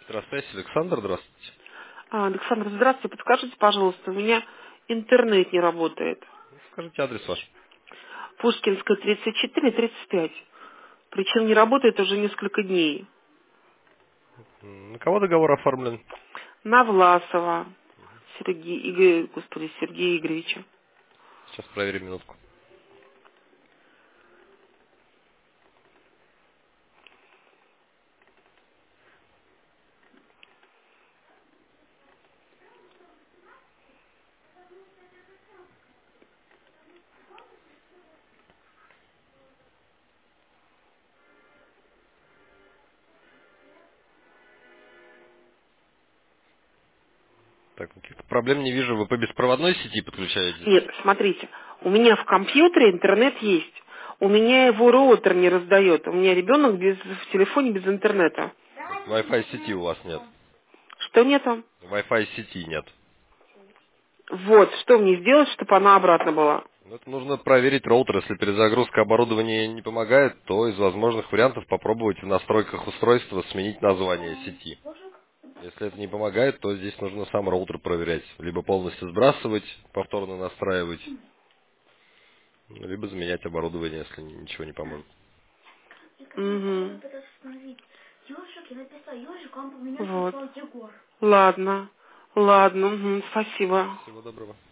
Здравствуйте, Александр, здравствуйте. Александр, здравствуйте. Подскажите, пожалуйста, у меня интернет не работает. Скажите адрес ваш. Пушкинская, 34-35. Причем не работает уже несколько дней. На кого договор оформлен? На Власова Сергея Игоревича. Сейчас проверим минутку. Так, каких-то проблем не вижу. Вы по беспроводной сети подключаетесь? Нет, смотрите, у меня в компьютере интернет есть. У меня его роутер не раздает. У меня ребенок в телефоне без интернета. Wi-Fi сети у вас нет. Что нету? Wi-Fi сети нет. Вот, что мне сделать, чтобы она обратно была? Ну, это нужно проверить роутер. Если перезагрузка оборудования не помогает, то из возможных вариантов попробовать в настройках устройства сменить название сети. Если это не помогает, то здесь нужно сам роутер проверять. Либо полностью сбрасывать, повторно настраивать, либо заменять оборудование, если ничего не поможет. Угу. Вот. Ладно. Ладно, угу, спасибо. Всего доброго.